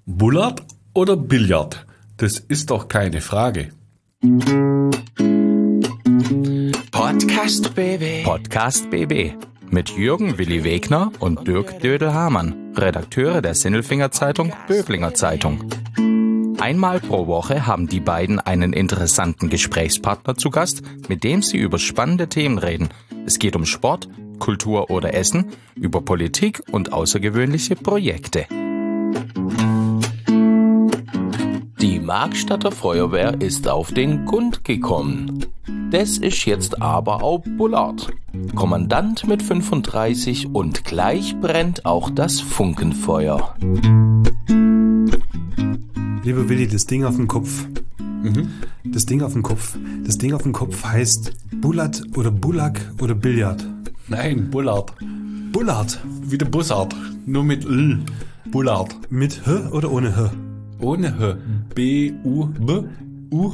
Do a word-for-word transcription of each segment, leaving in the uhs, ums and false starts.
Bullard oder Billard? Das ist doch keine Frage. Podcast B B. Podcast B B. Mit Jürgen Willi Wegner und Dirk Dödel-Hamann, Redakteure der Sinnelfinger Zeitung Böblinger Zeitung. Einmal pro Woche haben die beiden einen interessanten Gesprächspartner zu Gast, mit dem sie über spannende Themen reden. Es geht um Sport, Kultur oder Essen, über Politik und außergewöhnliche Projekte. Die Markstadter Feuerwehr ist auf den Grund gekommen. Das ist jetzt aber auch Bullard. Kommandant mit fünfunddreißig und gleich brennt auch das Funkenfeuer. Lieber Willi, das Ding auf dem Kopf. Mhm. Das Ding auf dem Kopf. Das Ding auf dem Kopf heißt Bullard oder Bullack oder Billard. Nein, Bullard. Bullard. Wie der Bussard. Nur mit L. Bullard. Mit H oder ohne H? Ohne H. B, U, B, U.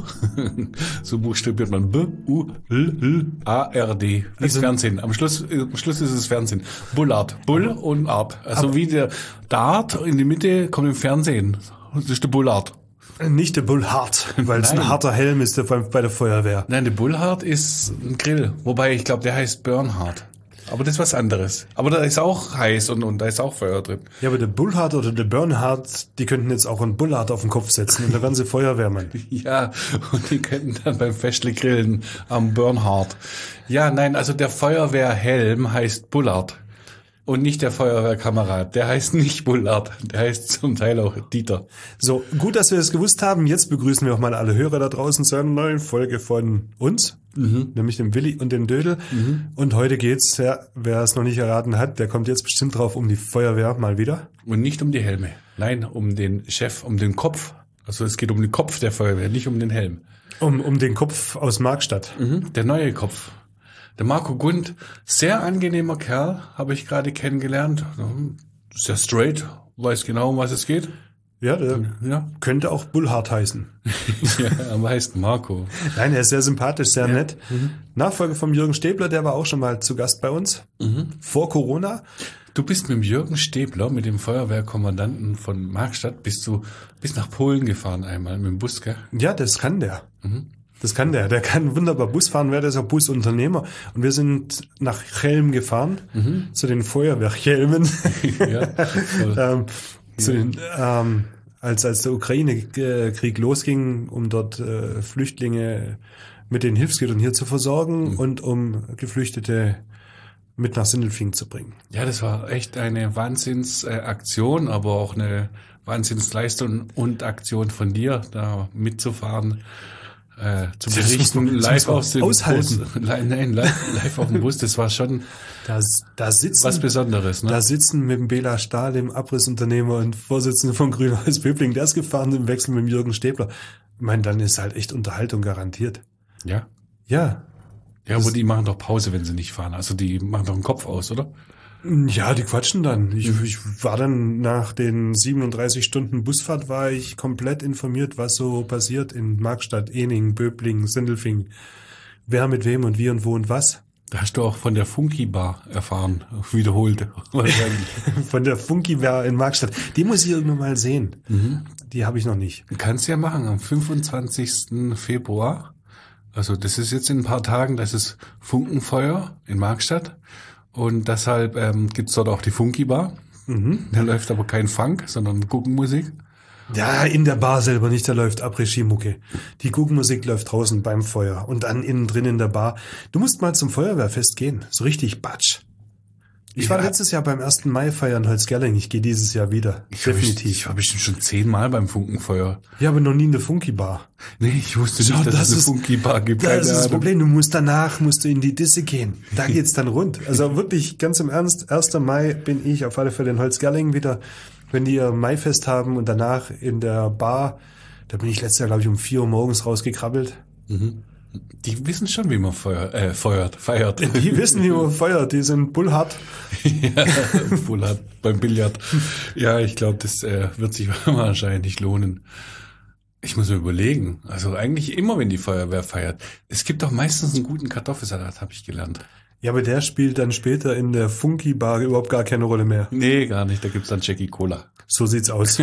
So buchstabiert man B, U, L, L, A, R, D. Wie Also, Fernsehen. Am Schluss, am Schluss ist es Fernsehen. Bullard. Bull und Art. Also aber, wie der Dart in die Mitte kommt im Fernsehen. Das ist der Bullard. Nicht der Bullhard, weil es ein Nein. harter Helm ist der bei der Feuerwehr. Nein, der Bullard ist ein Grill. Wobei, ich glaube, der heißt Bernhard. Aber das ist was anderes. Aber da ist auch heiß und, und da ist auch Feuer drin. Ja, aber der Bullhard oder der Bernhard, die könnten jetzt auch einen Bullard auf den Kopf setzen und da wären sie Feuerwehrmann. Ja, und die könnten dann beim Festle grillen am Bernhard. Ja, nein, also der Feuerwehrhelm heißt Bullard. Und nicht der Feuerwehrkamerad. Der heißt nicht Bullard. Der heißt zum Teil auch Dieter. So, gut, dass wir das gewusst haben. Jetzt begrüßen wir auch mal alle Hörer da draußen zu einer neuen Folge von uns, mhm. nämlich dem Willi und dem Dödel. Mhm. Und heute geht's, ja, wer es noch nicht erraten hat, der kommt jetzt bestimmt drauf um die Feuerwehr mal wieder. Und nicht um die Helme. Nein, um den Chef, um den Kopf. Also es geht um den Kopf der Feuerwehr, nicht um den Helm. Um, um den Kopf aus Markstadt. Mhm. Der neue Kopf. Der Marco Gund, sehr angenehmer Kerl, habe ich gerade kennengelernt. Sehr straight, weiß genau, um was es geht. Ja, der Ja. könnte auch Bullhard heißen. Ja, aber heißt Marco. Nein, er ist sehr sympathisch, sehr Ja. nett. Mhm. Nachfolger vom Jürgen Stäbler, der war auch schon mal zu Gast bei uns. Mhm. Vor Corona. Du bist mit dem Jürgen Stäbler, mit dem Feuerwehrkommandanten von Markstadt, bist du bis nach Polen gefahren einmal mit dem Bus, gell? Ja, das kann der. Mhm. Das kann der. Der kann wunderbar Bus fahren, wer ist auch Busunternehmer. Und wir sind nach Chelm gefahren, mhm. zu den Feuerwehrchelmen. Ja, ähm, zu den, ähm, als, als der Ukraine-Krieg losging, um dort äh, Flüchtlinge mit den Hilfsgütern hier zu versorgen mhm. und um Geflüchtete mit nach Sindelfingen zu bringen. Ja, das war echt eine Wahnsinnsaktion, aber auch eine Wahnsinnsleistung und Aktion von dir, da mitzufahren. Äh, zu Das berichten, man, live auf dem aushalten. Bus. Nein, live, live auf dem Bus, das war schon da, da sitzen, was Besonderes. Ne? Da sitzen mit dem Bela Stahl, dem Abrissunternehmer und Vorsitzenden von Grünhaus Böbling, der ist gefahren im Wechsel mit dem Jürgen Stäbler. Ich meine, dann ist halt echt Unterhaltung garantiert. Ja. Ja. Ja, aber die machen doch Pause, wenn sie nicht fahren. Also die machen doch den Kopf aus, oder? Ja, die quatschen dann. Ich, ich war dann nach den siebenunddreißig Stunden Busfahrt war ich komplett informiert, was so passiert in Markstadt, Ening, Böbling, Sindelfingen. Wer mit wem und wie und wo und was. Da hast du auch von der Funky Bar erfahren, wiederholt. Von der Funky Bar in Markstadt. Die muss ich irgendwann mal sehen. Mhm. Die habe ich noch nicht. Du kannst ja machen, am fünfundzwanzigsten Februar. Also das ist jetzt in ein paar Tagen, das ist Funkenfeuer in Markstadt. Und deshalb ähm, gibt's dort auch die Funky Bar. Mhm. Da läuft aber kein Funk, sondern Guggenmusik. Ja, in der Bar selber nicht, da läuft Après-Ski-Mucke. Die Guggenmusik läuft draußen beim Feuer und dann innen drin in der Bar. Du musst mal zum Feuerwehrfest gehen, so richtig batsch. Ich war ja. letztes Jahr beim ersten Mai feiern Holzgerling, ich gehe dieses Jahr wieder, ich definitiv. Ich, ich war bestimmt schon zehnmal beim Funkenfeuer. Ja, aber noch nie in der Funky-Bar. Nee, ich wusste nicht, Schau, dass das es eine ist, Funky-Bar gibt. Das ist das Problem, du musst danach, musst du in die Disse gehen. Da geht's dann rund. Also wirklich, ganz im Ernst, erster Mai bin ich auf alle Fälle in Holzgerling wieder, wenn die ihr Maifest haben und danach in der Bar, da bin ich letztes Jahr, glaube ich, um vier Uhr morgens rausgekrabbelt. Mhm. Die wissen schon, wie man feuert, äh, feuert, feiert. Die wissen, wie man feuert, die sind bullhart. Ja, bullhart beim Billard. Ja, ich glaube, das äh, wird sich wahrscheinlich lohnen. Ich muss mir überlegen, also eigentlich immer, wenn die Feuerwehr feiert. Es gibt doch meistens einen guten Kartoffelsalat, habe ich gelernt. Ja, aber der spielt dann später in der Funky Bar überhaupt gar keine Rolle mehr. Nee, gar nicht. Da gibt's dann Jackie Cola. So sieht's aus.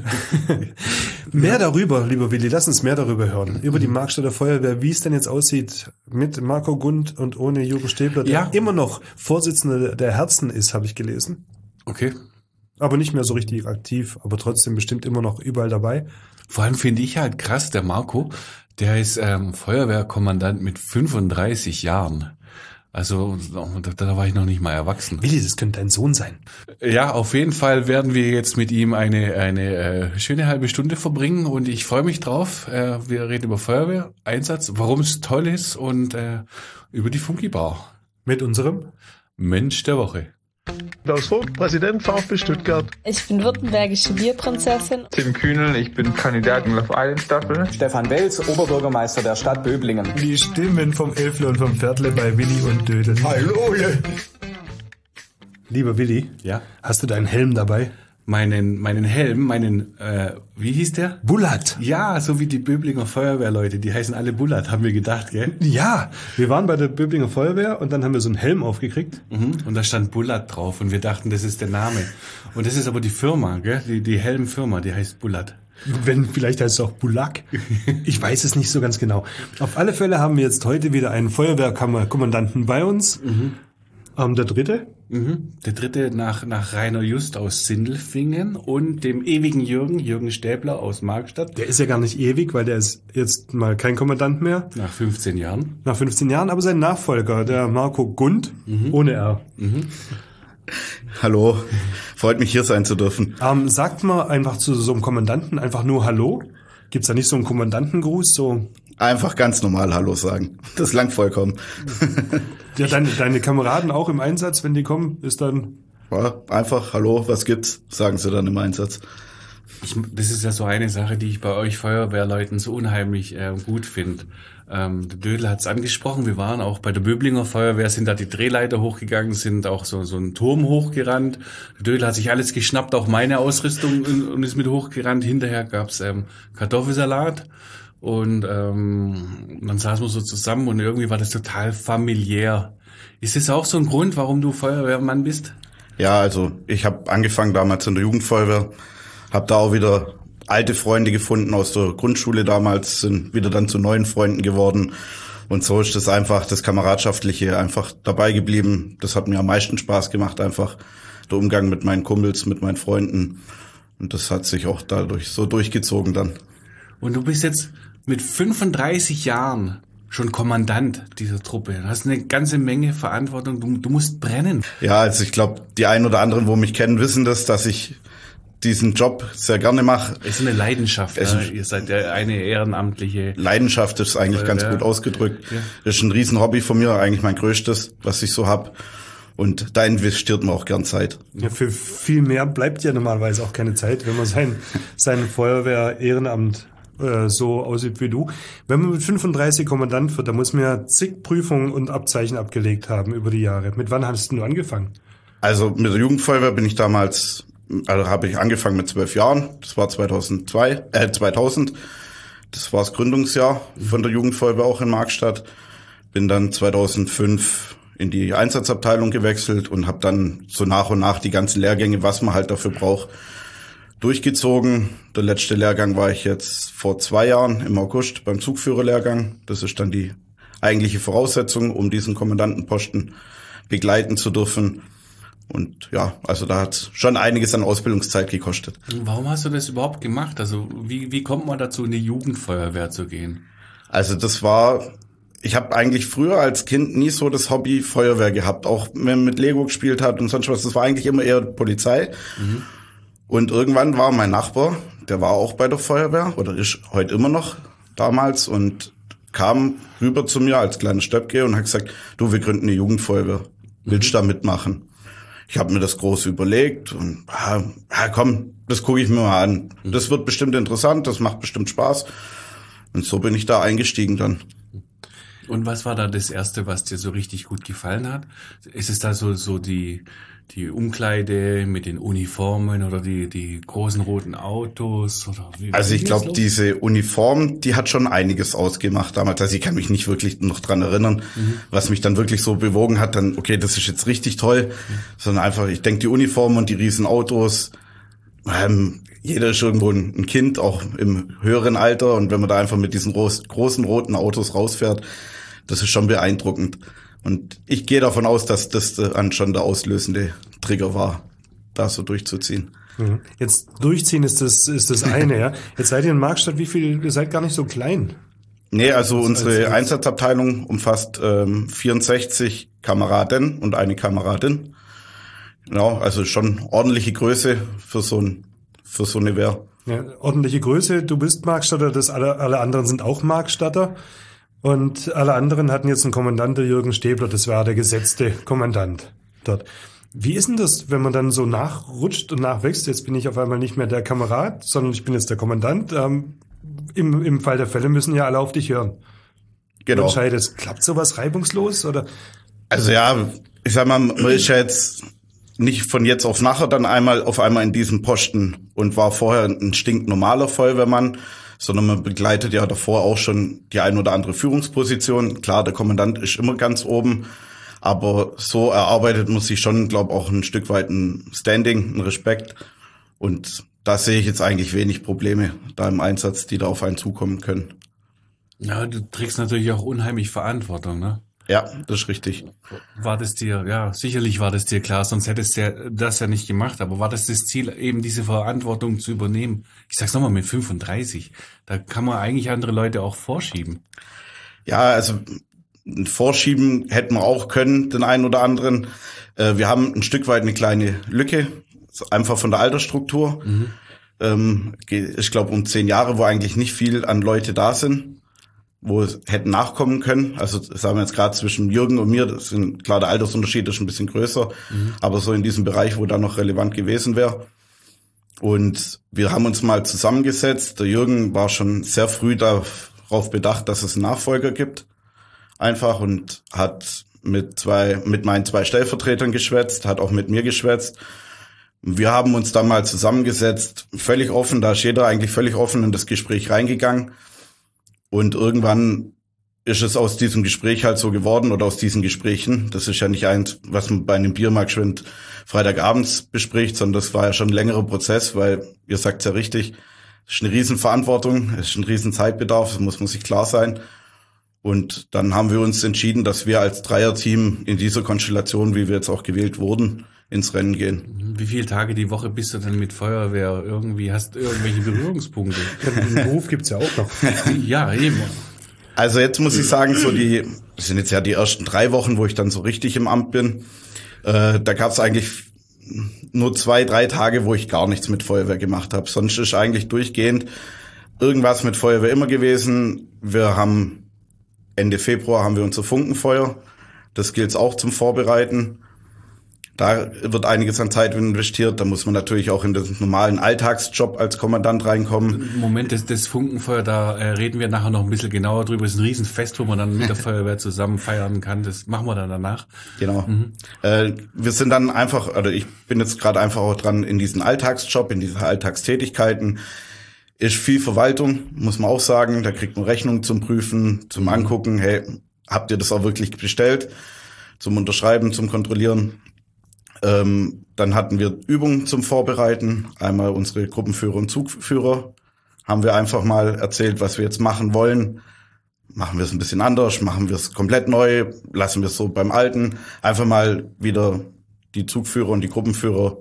Mehr darüber, lieber Willi, lass uns mehr darüber hören. Über die Markstädter Feuerwehr, wie es denn jetzt aussieht mit Marco Gund und ohne Jürgen Stäbler, der Ja. immer noch Vorsitzender der Herzen ist, habe ich gelesen. Okay. Aber nicht mehr so richtig aktiv, aber trotzdem bestimmt immer noch überall dabei. Vor allem finde ich halt krass, der Marco, der ist ähm, Feuerwehrkommandant mit fünfunddreißig Jahren. Also da, da war ich noch nicht mal erwachsen. Willi, das könnte dein Sohn sein. Ja, auf jeden Fall werden wir jetzt mit ihm eine eine äh, schöne halbe Stunde verbringen und ich freue mich drauf. Äh, wir reden über Feuerwehreinsatz, warum es toll ist und äh, über die Funky Bar. Mit unserem Mensch der Woche. Klaus Vogt, Präsident VfB Stuttgart. Ich bin württembergische Bierprinzessin. Tim Kühnel, ich bin Kandidat in Love Island Staffel. Stefan Welz, Oberbürgermeister der Stadt Böblingen. Die Stimmen vom Elfle und vom Pferdle bei Willi und Dödel. Hallo, ja. Lieber Willi, Ja. hast du deinen Helm dabei? Meinen meinen Helm, meinen äh, wie hieß der? Bullat. Ja, so wie die Böblinger Feuerwehrleute, die heißen alle Bullat, haben wir gedacht, gell? Ja, wir waren bei der Böblinger Feuerwehr und dann haben wir so einen Helm aufgekriegt. Mhm. Und da stand Bullat drauf und wir dachten, das ist der Name. Und das ist aber die Firma, gell? Die, die Helmfirma, die heißt Bullat. Wenn, vielleicht heißt es auch Bulak. Ich weiß es nicht so ganz genau. Auf alle Fälle haben wir jetzt heute wieder einen Feuerwehrkommandanten bei uns. Mhm. Ähm, der dritte. Mhm. Der dritte nach, nach Rainer Just aus Sindelfingen und dem ewigen Jürgen, Jürgen Stäbler aus Markstadt. Der ist ja gar nicht ewig, weil der ist jetzt mal kein Kommandant mehr. Nach fünfzehn Jahren. Nach fünfzehn Jahren, aber sein Nachfolger, der Marco Gund, mhm. ohne R. Mhm. Hallo, freut mich hier sein zu dürfen. Ähm, sagt mal einfach zu so einem Kommandanten einfach nur Hallo? Gibt's da nicht so einen Kommandantengruß? So? Einfach ganz normal Hallo sagen. Das langt vollkommen. Ja, deine, deine Kameraden auch im Einsatz, wenn die kommen, ist dann... Ja, einfach Hallo, was gibt's? Sagen sie dann im Einsatz. Ich, das ist ja so eine Sache, die ich bei euch Feuerwehrleuten so unheimlich äh, gut finde. Ähm, der Dödel hat es angesprochen, wir waren auch bei der Böblinger Feuerwehr, sind da die Drehleiter hochgegangen, sind auch so so einen Turm hochgerannt. Der Dödel hat sich alles geschnappt, auch meine Ausrüstung und, und ist mit hochgerannt. Hinterher gab's ähm, Kartoffelsalat und ähm, dann saßen wir so zusammen und irgendwie war das total familiär. Ist das auch so ein Grund, warum du Feuerwehrmann bist? Ja, also ich habe angefangen damals in der Jugendfeuerwehr, habe da auch wieder alte Freunde gefunden aus der Grundschule damals, sind wieder dann zu neuen Freunden geworden. Und so ist das einfach, das Kameradschaftliche einfach dabei geblieben. Das hat mir am meisten Spaß gemacht, einfach der Umgang mit meinen Kumpels, mit meinen Freunden. Und das hat sich auch dadurch so durchgezogen dann. Und du bist jetzt mit fünfunddreißig Jahren schon Kommandant dieser Truppe. Du hast eine ganze Menge Verantwortung. Du, du musst brennen. Ja, also ich glaube, die einen oder anderen, wo mich kennen, wissen das, dass ich diesen Job sehr gerne mache. Es ist eine Leidenschaft. Es Ja. ist- Ihr seid ja eine ehrenamtliche. Leidenschaft ist eigentlich ganz Ja. gut ausgedrückt. Ja. Das ist ein Riesenhobby von mir, eigentlich mein größtes, was ich so hab. Und da investiert man auch gern Zeit. Ja, für viel mehr bleibt ja normalerweise auch keine Zeit, wenn man sein, sein Feuerwehr-Ehrenamt äh, so aussieht wie du. Wenn man mit fünfunddreißig Kommandant wird, da muss man ja zig Prüfungen und Abzeichen abgelegt haben über die Jahre. Mit wann hast du angefangen? Also mit der Jugendfeuerwehr bin ich damals, also habe ich angefangen mit zwölf Jahren. Das war zweitausendzwei, äh zweitausend. Das war das Gründungsjahr von der Jugendfeuerwehr auch in Markstadt. Bin dann zweitausendfünf in die Einsatzabteilung gewechselt und habe dann so nach und nach die ganzen Lehrgänge, was man halt dafür braucht, durchgezogen. Der letzte Lehrgang war ich jetzt vor zwei Jahren im August beim Zugführerlehrgang. Das ist dann die eigentliche Voraussetzung, um diesen Kommandantenposten begleiten zu dürfen. Und ja, also da hat schon einiges an Ausbildungszeit gekostet. Warum hast du das überhaupt gemacht? Also wie, wie kommt man dazu, in die Jugendfeuerwehr zu gehen? Also das war, ich habe eigentlich früher als Kind nie so das Hobby Feuerwehr gehabt. Auch wenn man mit Lego gespielt hat und sonst was, das war eigentlich immer eher Polizei. Mhm. Und irgendwann war mein Nachbar, der war auch bei der Feuerwehr oder ist heute immer noch damals und kam rüber zu mir als kleiner Stöpke und hat gesagt, du, wir gründen eine Jugendfeuerwehr. Willst du da mitmachen? Ich habe mir das groß überlegt und ja, ja komm, das gucke ich mir mal an. Das wird bestimmt interessant, das macht bestimmt Spaß. Und so bin ich da eingestiegen dann. Und was war da das Erste, was dir so richtig gut gefallen hat? Ist es da so so die die Umkleide mit den Uniformen oder die die großen roten Autos? Oder wie, also ich glaube, los? diese Uniform, die hat schon einiges ausgemacht damals. Also ich kann mich nicht wirklich noch dran erinnern, mhm. was mich dann wirklich so bewogen hat, dann, okay, das ist jetzt richtig toll, mhm. sondern einfach, ich denke, die Uniform und die riesen Autos, ähm, jeder ist irgendwo ein Kind, auch im höheren Alter, und wenn man da einfach mit diesen großen roten Autos rausfährt, das ist schon beeindruckend. Und ich gehe davon aus, dass das dann schon der auslösende Trigger war, da so durchzuziehen. Jetzt durchziehen ist das ist das eine, ja. Jetzt seid ihr in Markstadt, wie viel, ihr seid gar nicht so klein. Nee, also das unsere als, Einsatzabteilung umfasst ähm, vierundsechzig Kameraden und eine Kameradin. Genau, also schon ordentliche Größe für so ein für so eine Wehr. Ja, ordentliche Größe, du bist Markstatter, das alle, alle anderen sind auch Markstatter. Und alle anderen hatten jetzt einen Kommandant, der Jürgen Stäbler, das war der gesetzte Kommandant dort. Wie ist denn das, wenn man dann so nachrutscht und nachwächst? Jetzt bin ich auf einmal nicht mehr der Kamerad, sondern ich bin jetzt der Kommandant. Ähm, im, im Fall der Fälle müssen ja alle auf dich hören. Genau. Entscheidest, klappt sowas reibungslos, oder? Also ja, ich sag mal, man ist ja jetzt nicht von jetzt auf nachher dann einmal auf einmal in diesem Posten und war vorher ein stinknormaler Feuerwehrmann, sondern man begleitet ja davor auch schon die ein oder andere Führungsposition. Klar, der Kommandant ist immer ganz oben, aber so erarbeitet man sich schon, glaube ich, auch ein Stück weit ein Standing, ein Respekt. Und da sehe ich jetzt eigentlich wenig Probleme da im Einsatz, die da auf einen zukommen können. Ja, du trägst natürlich auch unheimlich Verantwortung, ne? Ja, das ist richtig. War das dir, ja, sicherlich war das dir klar, sonst hättest du ja das ja nicht gemacht, aber war das das Ziel, eben diese Verantwortung zu übernehmen? Ich sag's nochmal, mit fünfunddreißig, da kann man eigentlich andere Leute auch vorschieben. Ja, also vorschieben hätten wir auch können, den einen oder anderen. Wir haben ein Stück weit eine kleine Lücke, einfach von der Altersstruktur. Mhm. Ähm, ich glaube um zehn Jahre, wo eigentlich nicht viel an Leute da sind, wo es hätten nachkommen können. Also sagen wir jetzt gerade zwischen Jürgen und mir, das sind, klar, der Altersunterschied ist ein bisschen größer, mhm. aber so in diesem Bereich, wo da noch relevant gewesen wäre. Und wir haben uns mal zusammengesetzt. Der Jürgen war schon sehr früh darauf bedacht, dass es einen Nachfolger gibt. Einfach, und hat mit zwei, mit meinen zwei Stellvertretern geschwätzt, hat auch mit mir geschwätzt. Wir haben uns dann mal zusammengesetzt, völlig offen, da ist jeder eigentlich völlig offen in das Gespräch reingegangen. Und irgendwann ist es aus diesem Gespräch halt so geworden, oder aus diesen Gesprächen. Das ist ja nicht eins, was man bei einem Biermarkt schwind Freitagabends bespricht, sondern das war ja schon ein längerer Prozess, weil, ihr sagt es ja richtig, es ist eine Riesenverantwortung, es ist ein Riesenzeitbedarf, das muss man sich klar sein. Und dann haben wir uns entschieden, dass wir als Dreierteam in dieser Konstellation, wie wir jetzt auch gewählt wurden, ins Rennen gehen. Wie viele Tage die Woche bist du denn mit Feuerwehr? Irgendwie hast du irgendwelche Berührungspunkte? Den Beruf gibt's ja auch noch. Ja, eben. Also jetzt muss ich sagen, so die, das sind jetzt ja die ersten drei Wochen, wo ich dann so richtig im Amt bin. Äh, da gab's eigentlich nur zwei, drei Tage, wo ich gar nichts mit Feuerwehr gemacht habe. Sonst ist eigentlich durchgehend irgendwas mit Feuerwehr immer gewesen. Wir haben Ende Februar haben wir unser Funkenfeuer. Das gilt auch zum Vorbereiten. Da wird einiges an Zeit investiert. Da muss man natürlich auch in den normalen Alltagsjob als Kommandant reinkommen. Moment, das, das Funkenfeuer, da äh, reden wir nachher noch ein bisschen genauer drüber. Das ist ein Riesenfest, wo man dann mit der Feuerwehr zusammen feiern kann. Das machen wir dann danach. Genau. Mhm. Äh, wir sind dann einfach, oder ich bin jetzt gerade einfach auch dran in diesen Alltagsjob, in diese Alltagstätigkeiten. Ist viel Verwaltung, muss man auch sagen. Da kriegt man Rechnungen zum Prüfen, zum Angucken. Hey, habt ihr das auch wirklich bestellt? Zum Unterschreiben, zum Kontrollieren. Ähm, dann hatten wir Übungen zum Vorbereiten. Einmal unsere Gruppenführer und Zugführer. Haben wir einfach mal erzählt, was wir jetzt machen wollen. Machen wir es ein bisschen anders? Machen wir es komplett neu? Lassen wir es so beim Alten? Einfach mal wieder die Zugführer und die Gruppenführer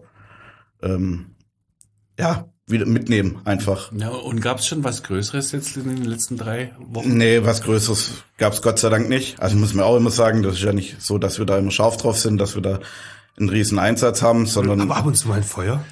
ähm, ja wieder mitnehmen einfach. Ja, und gab es schon was Größeres jetzt in den letzten drei Wochen? Nee, was Größeres gab es Gott sei Dank nicht. Also muss man auch immer sagen, das ist ja nicht so, dass wir da immer scharf drauf sind, dass wir da einen riesen Einsatz haben, sondern... Aber ab und zu mal ein Feuer.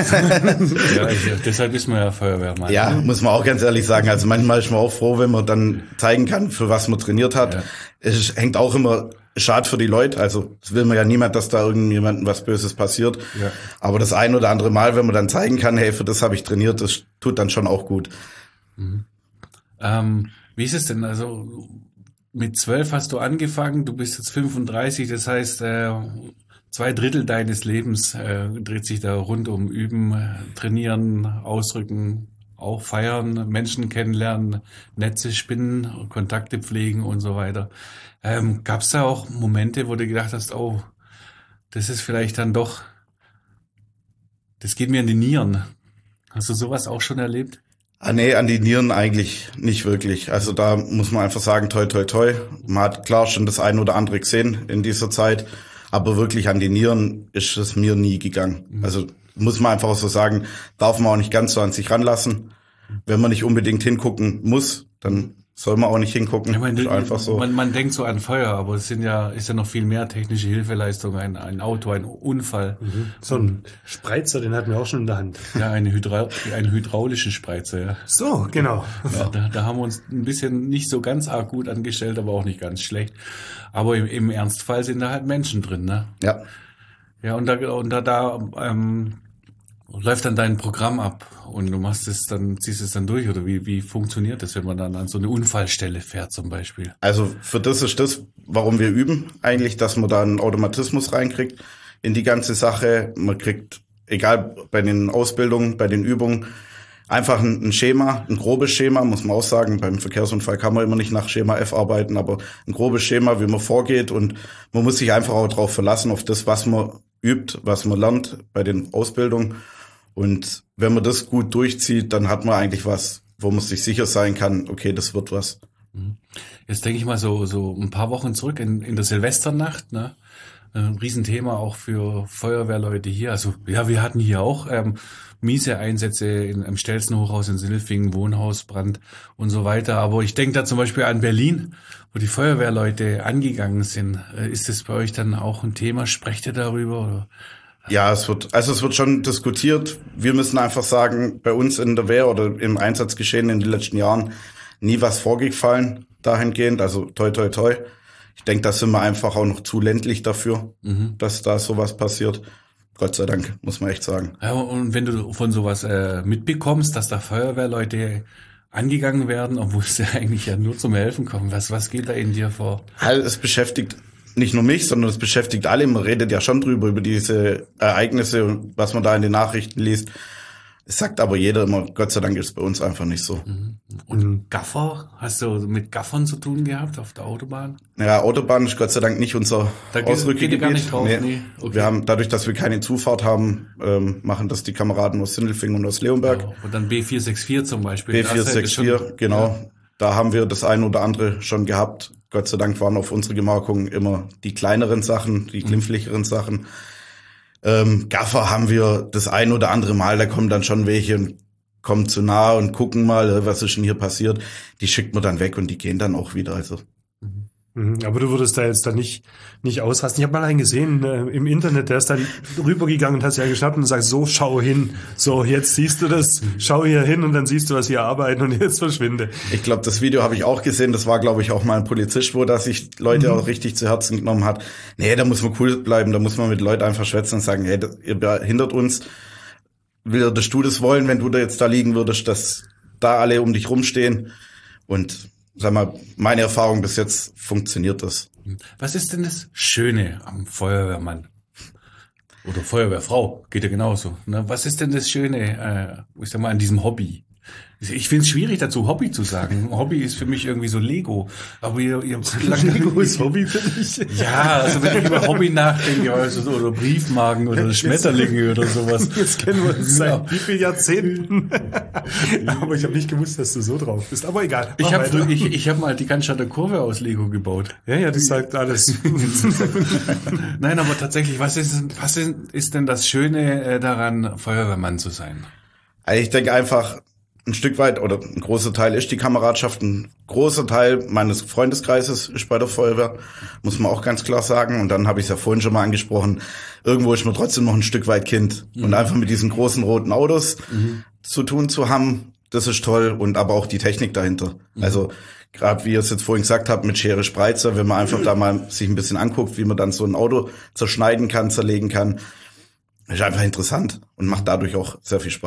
Ja, ich, deshalb ist man ja Feuerwehrmann. Ja, muss man auch ganz ehrlich sagen. Also manchmal ist man auch froh, wenn man dann zeigen kann, für was man trainiert hat. Ja. Es hängt auch immer schade für die Leute. Also es will man ja niemand, dass da irgendjemandem was Böses passiert. Ja. Aber das ein oder andere Mal, wenn man dann zeigen kann, hey, für das habe ich trainiert, das tut dann schon auch gut. Mhm. Ähm, wie ist es denn? Also mit zwölf hast du angefangen, du bist jetzt fünfunddreißig, das heißt, äh, zwei Drittel deines Lebens äh, dreht sich da rund um Üben, äh, Trainieren, Ausrücken, auch feiern, Menschen kennenlernen, Netze spinnen, Kontakte pflegen und so weiter. Ähm, Gab es da auch Momente, wo du gedacht hast, oh, das ist vielleicht dann doch, das geht mir in die Nieren. Hast du sowas auch schon erlebt? Ah, nee, an die Nieren eigentlich nicht wirklich. Also da muss man einfach sagen, toi, toi, toi. Man hat klar schon das eine oder andere gesehen in dieser Zeit, aber wirklich an die Nieren ist es mir nie gegangen. Mhm. Also muss man einfach auch so sagen, darf man auch nicht ganz so an sich ranlassen. Wenn man nicht unbedingt hingucken muss, dann soll man auch nicht hingucken. Ja, man, ist einfach so. Man, man denkt so an Feuer, aber es sind ja, ist ja noch viel mehr technische Hilfeleistung, ein, ein Auto, ein Unfall. Mhm. So ein Spreizer, den hatten wir auch schon in der Hand. Ja, eine Hydra einen hydraulischen Spreizer, ja. So, genau. Ja, da, da haben wir uns ein bisschen nicht so ganz arg gut angestellt, aber auch nicht ganz schlecht. Aber im, im Ernstfall sind da halt Menschen drin, ne? Ja. Ja, und da, und da, da ähm, läuft dann dein Programm ab und du machst es dann, ziehst es dann durch, oder wie, wie funktioniert das, wenn man dann an so eine Unfallstelle fährt zum Beispiel? Also für das ist das, warum wir üben, eigentlich, dass man da einen Automatismus reinkriegt in die ganze Sache. Man kriegt, egal bei den Ausbildungen, bei den Übungen, einfach ein, ein Schema, ein grobes Schema, muss man auch sagen. Beim Verkehrsunfall kann man immer nicht nach Schema F arbeiten, aber ein grobes Schema, wie man vorgeht, und man muss sich einfach auch darauf verlassen, auf das, was man übt, was man lernt bei den Ausbildungen. Und wenn man das gut durchzieht, dann hat man eigentlich was, wo man sich sicher sein kann, okay, das wird was. Jetzt denke ich mal so so ein paar Wochen zurück in, in der Silvesternacht, ne? Ein Riesenthema auch für Feuerwehrleute hier. Also ja, wir hatten hier auch ähm, miese Einsätze in, im Stelzen-Hochhaus in Sindelfingen, Wohnhausbrand und so weiter. Aber ich denke da zum Beispiel an Berlin, wo die Feuerwehrleute angegangen sind. Ist das bei euch dann auch ein Thema? Sprecht ihr darüber? Oder? Ja, es wird, also es wird schon diskutiert. Wir müssen einfach sagen, bei uns in der Wehr oder im Einsatzgeschehen in den letzten Jahren nie was vorgefallen dahingehend. Also toi, toi, toi. Ich denke, da sind wir einfach auch noch zu ländlich dafür, mhm. dass da sowas passiert. Gott sei Dank, muss man echt sagen. Ja, und wenn du von sowas äh, mitbekommst, dass da Feuerwehrleute angegangen werden, obwohl sie eigentlich ja nur zum Helfen kommen, was, was geht da in dir vor? Halt, es beschäftigt nicht nur mich, sondern es beschäftigt alle. Man redet ja schon drüber, über diese Ereignisse und was man da in den Nachrichten liest. Es sagt aber jeder immer, Gott sei Dank ist es bei uns einfach nicht so. Und Gaffer? Hast du mit Gaffern zu tun gehabt auf der Autobahn? Ja, Autobahn ist Gott sei Dank nicht unser Ausrückgebiet. Gar nicht drauf, nee. Nee. Okay. Wir haben, dadurch, dass wir keine Zufahrt haben, ähm, machen das die Kameraden aus Sindelfingen und aus Leonberg. Ja, und dann B vier sechs vier zum Beispiel. B vier sechs vier, genau. Ja. Da haben wir das ein oder andere schon gehabt. Gott sei Dank waren auf unsere Gemarkung immer die kleineren Sachen, die glimpflicheren Sachen. Ähm, Gaffer haben wir das ein oder andere Mal, da kommen dann schon welche und kommen zu nah und gucken mal, was ist denn hier passiert. Die schickt man dann weg und die gehen dann auch wieder. Also. Aber du würdest da jetzt da nicht nicht ausrasten. Ich habe mal einen gesehen äh, im Internet, der ist dann rübergegangen und hat sich ja geschnappt und sagt, so, schau hin. So, jetzt siehst du das, schau hier hin und dann siehst du, was hier arbeiten und jetzt verschwinde. Ich glaube, das Video habe ich auch gesehen. Das war, glaube ich, auch mal ein Polizist, wo das sich Leute mhm. auch richtig zu Herzen genommen hat. Nee, da muss man cool bleiben, da muss man mit Leuten einfach schwätzen und sagen, hey, das, ihr behindert uns. Würdest du das wollen, wenn du da jetzt da liegen würdest, dass da alle um dich rumstehen? Und sag mal, meine Erfahrung bis jetzt funktioniert das. Was ist denn das Schöne am Feuerwehrmann? Oder Feuerwehrfrau, geht ja genauso. Ne? Was ist denn das Schöne, äh, ich sag mal, an diesem Hobby? Ich finde es schwierig dazu, Hobby zu sagen. Hobby ist für mich irgendwie so Lego. Aber ihr, ihr Lego ist Hobby für mich. Ja, also wenn ich über Hobby nachdenke, also so, oder Briefmarken oder Schmetterlinge oder sowas. Jetzt kennen wir uns seit ja. wie vielen Jahrzehnten. Aber ich habe nicht gewusst, dass du so drauf bist. Aber egal. Ich habe ich, ich hab mal die Cannstatter Kurve aus Lego gebaut. Ja, ja, das sagt alles. Nein, aber tatsächlich, was ist, was ist, ist denn das Schöne daran, Feuerwehrmann zu sein? Also ich denke einfach, ein Stück weit oder ein großer Teil ist die Kameradschaft. Ein großer Teil meines Freundeskreises ist bei der Feuerwehr, muss man auch ganz klar sagen. Und dann habe ich es ja vorhin schon mal angesprochen, irgendwo ist man trotzdem noch ein Stück weit Kind. Mhm. Und einfach mit diesen großen roten Autos mhm. zu tun zu haben, das ist toll. Und aber auch die Technik dahinter. Mhm. Also gerade wie ihr es jetzt vorhin gesagt habt, mit Schere Spreizer, wenn man einfach da mal sich ein bisschen anguckt, wie man dann so ein Auto zerschneiden kann, zerlegen kann, ist einfach interessant und macht dadurch auch sehr viel Spaß.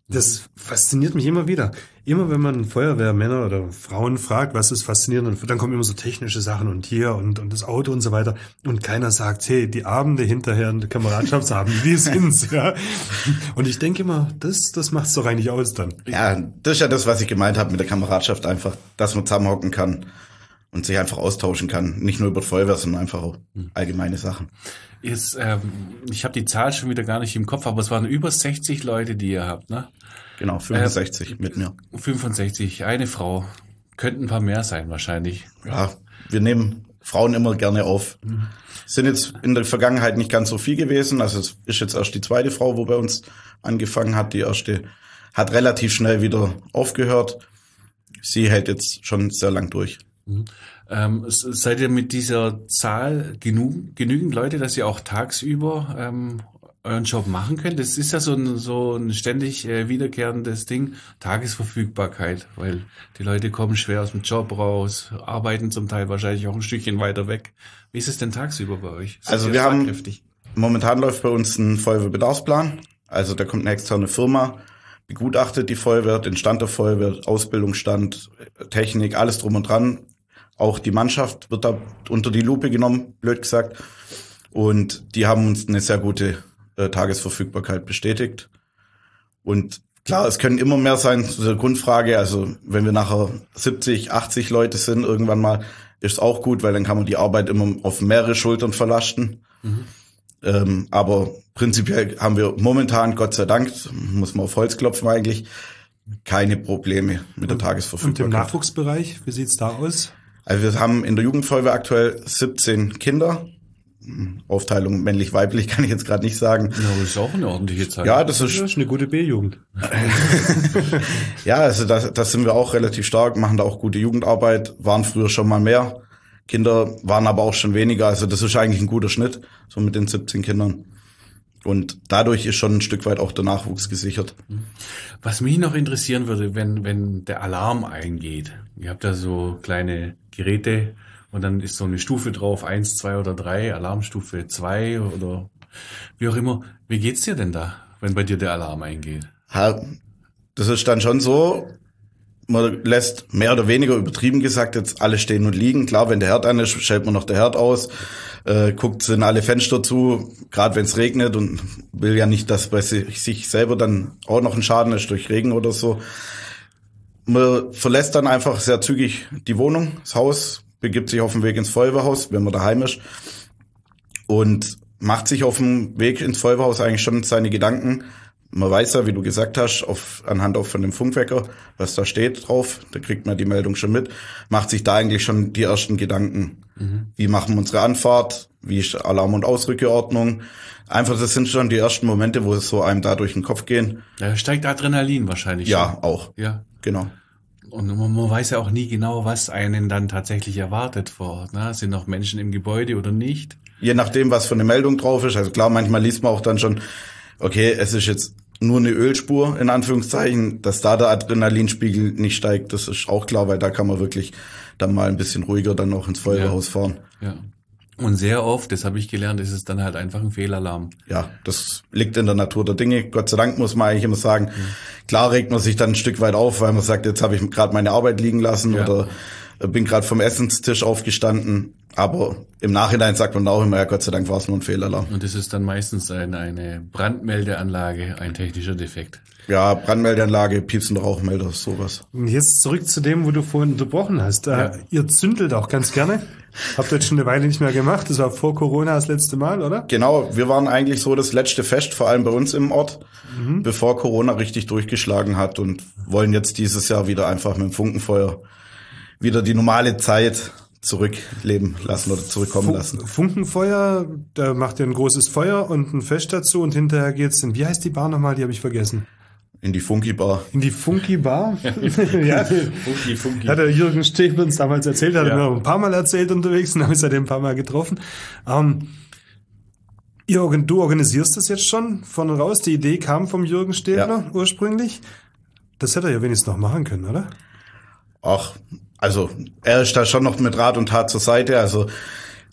Das fasziniert mich immer wieder. Immer wenn man Feuerwehrmänner oder Frauen fragt, was ist faszinierend, und dann kommen immer so technische Sachen und hier und, und das Auto und so weiter. Und keiner sagt, hey, die Abende hinterher und die Kameradschaftsabende, die sind's, ja. Und ich denke immer, das, das macht's doch eigentlich aus dann. Ja, das ist ja das, was ich gemeint habe mit der Kameradschaft einfach, dass man zusammenhocken kann und sich einfach austauschen kann. Nicht nur über Feuerwehr, sondern einfach auch allgemeine Sachen. Jetzt, ähm, ich habe die Zahl schon wieder gar nicht im Kopf, aber es waren über sechzig Leute, die ihr habt, ne? Genau, fünfundsechzig äh, mit mir. fünfundsechzig, eine Frau. Könnten ein paar mehr sein wahrscheinlich. Ja, wir nehmen Frauen immer gerne auf. Mhm. Sind jetzt in der Vergangenheit nicht ganz so viel gewesen. Also es ist jetzt erst die zweite Frau, wo bei uns angefangen hat. Die erste hat relativ schnell wieder aufgehört. Sie hält jetzt schon sehr lang durch. Mhm. Ähm, seid ihr mit dieser Zahl genug, genügend Leute, dass ihr auch tagsüber ähm, euren Job machen könnt? Das ist ja so ein, so ein ständig äh, wiederkehrendes Ding, Tagesverfügbarkeit, weil die Leute kommen schwer aus dem Job raus, arbeiten zum Teil wahrscheinlich auch ein Stückchen weiter weg. Wie ist es denn tagsüber bei euch? Seid also wir haben, momentan läuft bei uns ein Feuerwehrbedarfsplan. Also da kommt eine externe Firma, begutachtet die Feuerwehr, den Stand der Feuerwehr, Ausbildungsstand, Technik, alles drum und dran. Auch die Mannschaft wird da unter die Lupe genommen, blöd gesagt. Und die haben uns eine sehr gute äh, Tagesverfügbarkeit bestätigt. Und klar, es können immer mehr sein zu der Grundfrage. Also wenn wir nachher siebzig, achtzig Leute sind, irgendwann mal, ist es auch gut, weil dann kann man die Arbeit immer auf mehrere Schultern verlasten. Mhm. Ähm, aber prinzipiell haben wir momentan, Gott sei Dank, muss man auf Holz klopfen eigentlich, keine Probleme mit der und, Tagesverfügbarkeit. Und im Nachwuchsbereich, wie sieht's da aus? Also wir haben in der Jugendfeuerwehr aktuell siebzehn Kinder. Aufteilung männlich-weiblich kann ich jetzt gerade nicht sagen. Ja, aber das ist auch eine ordentliche Zahl. Ja, das ist, das ist eine gute B-Jugend. Ja, also das, das sind wir auch relativ stark, machen da auch gute Jugendarbeit, waren früher schon mal mehr. Kinder waren aber auch schon weniger. Also das ist eigentlich ein guter Schnitt, so mit den siebzehn Kindern. Und dadurch ist schon ein Stück weit auch der Nachwuchs gesichert. Was mich noch interessieren würde, wenn wenn der Alarm eingeht. Ihr habt da so kleine Geräte und dann ist so eine Stufe drauf, eins, zwei oder drei, Alarmstufe zwei oder wie auch immer. Wie geht's dir denn da, wenn bei dir der Alarm eingeht? Ja, das ist dann schon so, man lässt mehr oder weniger übertrieben gesagt jetzt alle stehen und liegen. Klar, wenn der Herd an ist, stellt man noch der Herd aus. Äh, guckt sind alle Fenster zu, gerade wenn es regnet und will ja nicht, dass bei sich, sich selber dann auch noch ein Schaden ist durch Regen oder so. Man verlässt dann einfach sehr zügig die Wohnung, das Haus, begibt sich auf den Weg ins Feuerwehrhaus, wenn man daheim ist und macht sich auf dem Weg ins Feuerwehrhaus eigentlich schon seine Gedanken. Man weiß ja, wie du gesagt hast, auf, anhand auch von dem Funkwecker, was da steht drauf, da kriegt man die Meldung schon mit, macht sich da eigentlich schon die ersten Gedanken. Mhm. Wie machen wir unsere Anfahrt? Wie ist Alarm- und Ausrückeordnung? Einfach, das sind schon die ersten Momente, wo es so einem da durch den Kopf gehen. Da steigt Adrenalin wahrscheinlich. Ja, schon. auch. Ja, genau. Und man, man weiß ja auch nie genau, was einen dann tatsächlich erwartet vor Ort. Ne? Sind noch Menschen im Gebäude oder nicht? Je nachdem, was für eine Meldung drauf ist. Also klar, manchmal liest man auch dann schon, okay, es ist jetzt nur eine Ölspur, in Anführungszeichen, dass da der Adrenalinspiegel nicht steigt, das ist auch klar, weil da kann man wirklich dann mal ein bisschen ruhiger dann auch ins Feuerwehrhaus ja. fahren. Ja. Und sehr oft, das habe ich gelernt, ist es dann halt einfach ein Fehlalarm. Ja, das liegt in der Natur der Dinge. Gott sei Dank muss man eigentlich immer sagen, mhm. klar regt man sich dann ein Stück weit auf, weil man sagt, jetzt habe ich gerade meine Arbeit liegen lassen ja. oder bin gerade vom Essenstisch aufgestanden. Aber im Nachhinein sagt man auch immer, ja, Gott sei Dank war es nur ein Fehlalarm. Und das ist dann meistens eine, eine Brandmeldeanlage, ein technischer Defekt. Ja, Brandmeldeanlage, piepsender Rauchmelder, sowas. Und jetzt zurück zu dem, wo du vorhin unterbrochen hast. Ja. Ihr zündelt auch ganz gerne. Habt ihr jetzt schon eine Weile nicht mehr gemacht. Das war vor Corona das letzte Mal, oder? Genau, wir waren eigentlich so das letzte Fest, vor allem bei uns im Ort, mhm. bevor Corona richtig durchgeschlagen hat und wollen jetzt dieses Jahr wieder einfach mit dem Funkenfeuer wieder die normale Zeit zurückleben lassen oder zurückkommen Fun- lassen. Funkenfeuer, da macht ihr ein großes Feuer und ein Fest dazu und hinterher geht's in, wie heißt die Bar nochmal, die habe ich vergessen. In die Funky Bar. In die Funky Bar? Ja, Funky, Funky. Hat der Jürgen Stech uns damals erzählt, hat er ja. mir ein paar Mal erzählt unterwegs und habe ich seitdem ein paar Mal getroffen. Ähm, ihr, du organisierst das jetzt schon von raus, die Idee kam vom Jürgen Stäbler ja. ursprünglich. Das hätte er ja wenigstens noch machen können, oder? Ach, also er ist da schon noch mit Rat und Tat zur Seite. Also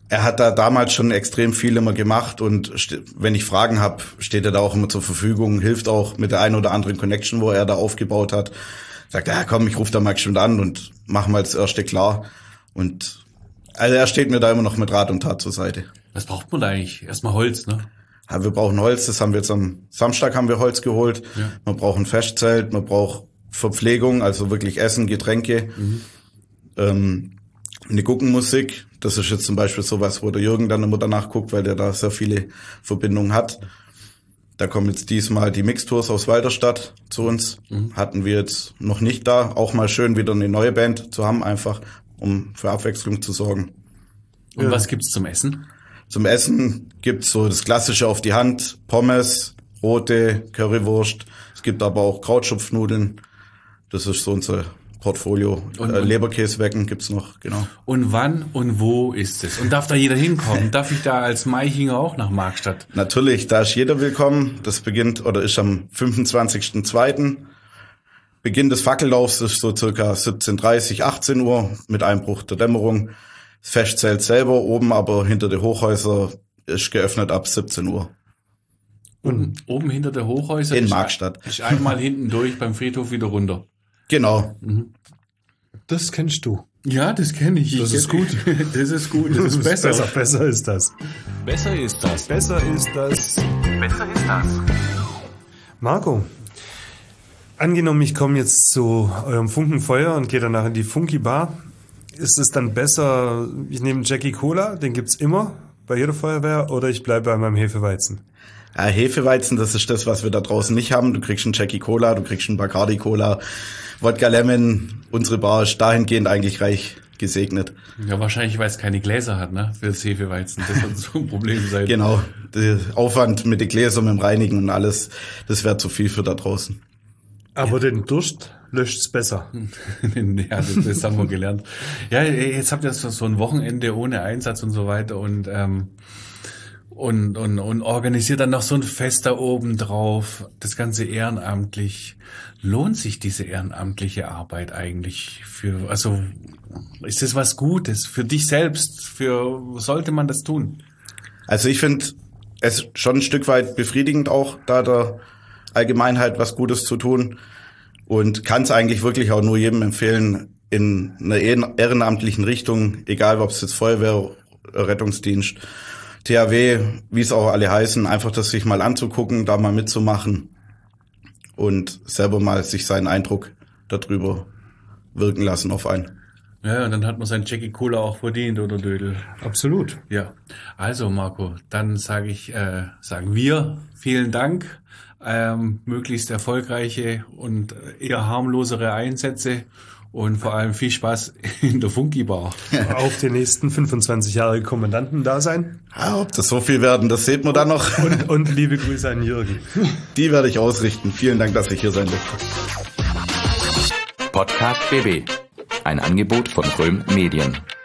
er hat da damals schon extrem viel immer gemacht und wenn ich Fragen habe, steht er da auch immer zur Verfügung, hilft auch mit der einen oder anderen Connection, wo er da aufgebaut hat. Sagt, ja komm, ich rufe da mal bestimmt an und mach mal das erste klar. Und also er steht mir da immer noch mit Rat und Tat zur Seite. Was braucht man da eigentlich? Erstmal Holz, ne? Ja, wir brauchen Holz, das haben wir jetzt am Samstag haben wir Holz geholt. Ja. Man braucht ein Festzelt, man braucht Verpflegung, also wirklich Essen, Getränke, mhm. ähm, eine Guggenmusik. Das ist jetzt zum Beispiel sowas, wo der Jürgen dann immer danach guckt, weil der da sehr viele Verbindungen hat. Da kommen jetzt diesmal die Mixtours aus Walderstadt zu uns. Mhm. Hatten wir jetzt noch nicht da. Auch mal schön wieder eine neue Band zu haben, einfach um für Abwechslung zu sorgen. Und ja. Was gibt's zum Essen? Zum Essen gibt's so das Klassische auf die Hand. Pommes, rote, Currywurst. Es gibt aber auch Krautschupfnudeln. Das ist so unser Portfolio. Und, äh, Leberkäsewecken gibt's noch, genau. Und wann und wo ist es? Und darf da jeder hinkommen? Darf ich da als Maichinger auch nach Markstadt? Natürlich, da ist jeder willkommen. Das beginnt oder ist am fünfundzwanzigsten zweiten Beginn des Fackellaufs ist so circa siebzehn Uhr dreißig, achtzehn Uhr mit Einbruch der Dämmerung. Das Festzelt selber oben, aber hinter den Hochhäusern ist geöffnet ab siebzehn Uhr. Und oben hinter der Hochhäuser? In Markstadt. Ist einmal hinten durch beim Friedhof wieder runter. Genau. Mhm. Das kennst du. Ja, das kenne ich. Das ich ist gut. Das ist gut. Das ist besser. besser. Besser ist das. Besser ist das. Besser ist das. Besser ist das. Marco, angenommen, ich komme jetzt zu eurem Funkenfeuer und gehe danach in die Funky Bar. Ist es dann besser, ich nehme Jackie Cola, den gibt's immer bei jeder Feuerwehr, oder ich bleibe bei meinem Hefeweizen? Ja, Hefeweizen, das ist das, was wir da draußen nicht haben. Du kriegst einen Jackie Cola, du kriegst einen Bacardi Cola, Wodka Lemon. Unsere Bar ist dahingehend eigentlich reich gesegnet. Ja, wahrscheinlich, weil es keine Gläser hat, ne, für das Hefeweizen. Das wird so ein Problem sein. Genau. Der Aufwand mit den Gläsern, mit dem Reinigen und alles, das wäre zu viel für da draußen. Aber ja. Den Durst löscht's besser. Ja, das, das haben wir gelernt. Ja, jetzt habt ihr so ein Wochenende ohne Einsatz und so weiter und ähm, und und und organisiert dann noch so ein Fest da oben drauf. Das Ganze ehrenamtlich. Lohnt sich diese ehrenamtliche Arbeit eigentlich für? Also ist das was Gutes für dich selbst? Für sollte man das tun? Also ich finde es schon ein Stück weit befriedigend auch, da der Allgemeinheit was Gutes zu tun und kann es eigentlich wirklich auch nur jedem empfehlen, in einer ehrenamtlichen Richtung, egal ob es jetzt Feuerwehr, Rettungsdienst, T H W, wie es auch alle heißen, einfach das sich mal anzugucken, da mal mitzumachen und selber mal sich seinen Eindruck darüber wirken lassen auf einen. Ja, und dann hat man sein Jackie Cola auch verdient, oder Dödel? Absolut. Ja, also Marco, dann sage ich, äh, sagen wir vielen Dank. Ähm, möglichst erfolgreiche und eher harmlosere Einsätze und vor allem viel Spaß in der Funky Bar. Auf den nächsten fünfundzwanzig Jahre Kommandanten da sein. Ja, ob das so viel werden, das sieht man dann noch. Und, und liebe Grüße an Jürgen. Die werde ich ausrichten. Vielen Dank, dass ich hier sein durfte. Podcast B B. Ein Angebot von Röhm Medien.